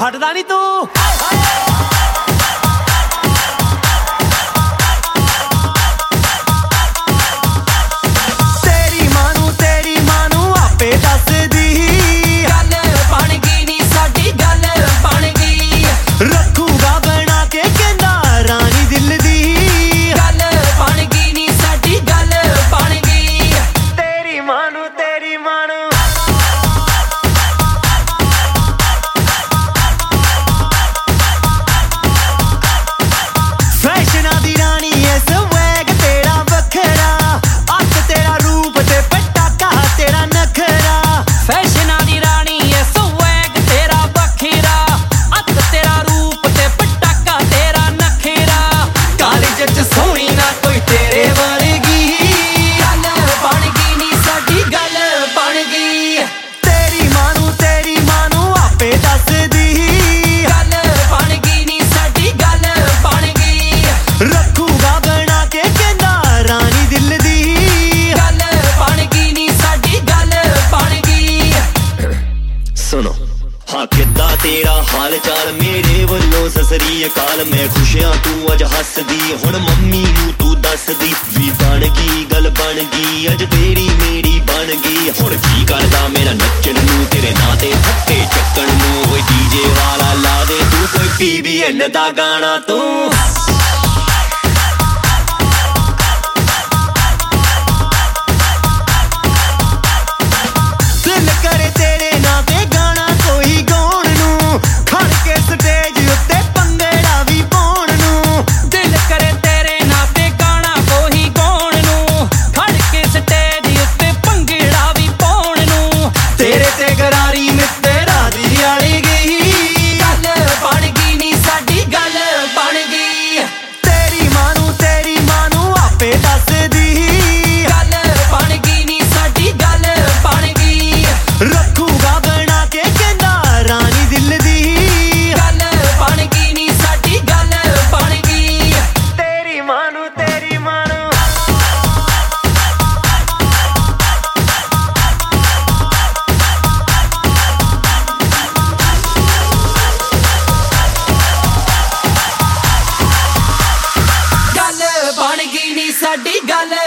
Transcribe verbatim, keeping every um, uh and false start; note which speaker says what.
Speaker 1: ਹਟਦਾ ਨਹੀਂ ਤੂੰ। ਤੇਰੀ ਮਾਂ ਨੂੰ ਤੇਰੀ ਮਾਂ ਨੂੰ ਆਪੇ ਦੱਸਦੀ
Speaker 2: ਗੱਲ ਬਣ ਗਈ ਨੀ ਸਾਡੀ ਗੱਲ ਬਣ ਗਈ।
Speaker 1: ਰੱਖੂਗਾ ਬਣਾ ਕੇ ਕਹਿੰਦਾ ਰਾਣੀ ਦਿਲ ਦੀ
Speaker 2: ਗੱਲ ਬਣ ਗਈ ਨੀ ਸਾਡੀ ਗੱਲ ਬਣ ਗਈ।
Speaker 1: ਤੇਰੀ ਮਾਂ ਨੂੰ ਤੇਰੀ ਮਾਂ ਨੂੰ ਫੈਸ਼ਨਾਂ ਦੀ ਰਾਣੀ ਐ ਸਵੈਗ ਤੇਰਾ ਵੱਖਰਾ ਅੱਖ ਤੇਰਾ ਰੂਪ ਤੇ ਪਟਾਕਾ ਤੇਰਾ ਨਖਰਾ।
Speaker 2: ਫੈਸ਼ਨਾਂ ਦੀ ਰਾਣੀ ਐ ਸਵੈਗ ਤੇਰਾ ਵੱਖਰਾ ਅੱਖ ਤੇਰਾ ਰੂਪ ਤੇ ਪਟਾਕਾ ਤੇਰਾ ਨਖਰਾ।
Speaker 1: ਕਾਲਜ ਚ ਸੋਹਣੀ ਨਾ ਕੋਈ ਤੇਰੇ ਵਰਗੀ
Speaker 2: ਗੱਲ ਬਣ ਗਈ ਨੀ ਸਾਡੀ ਗੱਲ ਬਣ ਗਈ।
Speaker 1: ਤੇਰੀ ਮਾਂ ਨੂੰ ਤੇਰੀ ਮਾਂ ਨੂੰ ਆਪੇ ਦੱਸਦੀ
Speaker 2: ਗੱਲ ਬਣ ਗਈ ਨੀ ਸਾਡੀ ਗੱਲ ਬਣ ਗਈ।
Speaker 1: ਰੱਖੂਗਾ ਬਣਾ ਕੇ ਕਹਿੰਦਾ ਰਾਣੀ ਦਿਲ ਦੀ
Speaker 2: ਗੱਲ ਬਣ ਗਈ ਨੀ ਸਾਡੀ ਗੱਲ ਬਣ ਗਈ।
Speaker 3: ਸੁਣੋ ਹਾਂ ਕਿੱਦਾਂ ਤੇਰਾ ਹਾਲ ਚਾਲ ਮੇਰੇ ਵੱਲੋਂ ਸਤਿ ਸ੍ਰੀ ਅਕਾਲ। ਮੈਂ ਖੁਸ਼ੀਆਂ ਤੂੰ ਅੱਜ ਹੱਸਦੀ ਹੁਣ ਮੰਮੀ ਨੂੰ ਤੂੰ ਦੱਸਦੀ ਵੀ ਬਣ ਗਈ ਗੱਲ ਬਣ ਗਈ ਅੱਜ ਤੇਰੀ ਮੇਰੀ ਬਣ ਗਈ। ਹੁਣ ਕੀ ਕਰਦਾ ਮੇਰਾ ਨੱਚਣ ਨੂੰ ਤੇਰੇ ਨਾਂ ਤੇ ਹੱਥੇ ਚੱਕਣ ਨੂੰ ਓਏ ਡੀਜੇ ਵਾਲਾ ਲਾ ਦੇ ਤੂੰ ਕੋਈ ਪੀ ਬੀ ਐਨ ਦਾ ਗਾਣਾ ਤੂੰ।
Speaker 1: ਦਿਲ ਕਰੇ ਤੇਰੇ ਨਾਂ ਤੇ ਗਾਣਾ ਕੋਈ ਗਾਉਣ ਨੂੰ ਖੜ ਕੇ ਸਟੇਜ ਉੱਤੇ ਭੰਗੜਾ ਵੀ ਪਾਉਣ ਨੂੰ।
Speaker 2: ਦਿਲ ਕਰੇ ਤੇਰੇ ਨਾਂ ਤੇ ਗਾਣਾ ਕੋਈ ਗਾਉਣ ਨੂੰ ਖੜ ਕੇ ਸਟੇਜ ਉੱਤੇ ਭੰਗੜਾ ਵੀ ਪਾਉਣ ਨੂੰ।
Speaker 1: ਤੇਰੇ ਤੇ ਗਰਾਰੀ ਮਿੱਤੇ ਰਾਦੀ ਵਾਲੀ ਗਈ
Speaker 2: ਗੱਲ ਬਣ ਗਈ ਨੀ ਸਾਡੀ ਗੱਲ ਬਣ ਗਈ।
Speaker 1: ਤੇਰੀ ਮਾਂ ਨੂੰ ਤੇਰੀ ਮਾਂ ਨੂੰ ਆਪੇ ਦੱਸਦੀ
Speaker 2: ਗੱਲ ਬਣ ਗਈ ਨੀ ਸਾਡੀ ਗੱਲ ਬਣ ਗਈ।
Speaker 1: ਰੱਖੂਗਾ ਬਣਾ ਕੇ ਕਹਿੰਦਾ ਰਾਣੀ ਦਿਲ ਦੀ
Speaker 2: ਗੱਲ ਬਣ ਗਈ ਨੀ ਸਾਡੀ ਗੱਲ ਬਣ ਗਈ।
Speaker 1: ਤੇਰੀ ਮਾਂ ਨੂੰ ਤੇਰੀ ਮਾਂ ਨੂੰ
Speaker 2: ਗੱਲ ਬਣ ਗਈ ਨੀ ਸਾਡੀ ਗੱਲ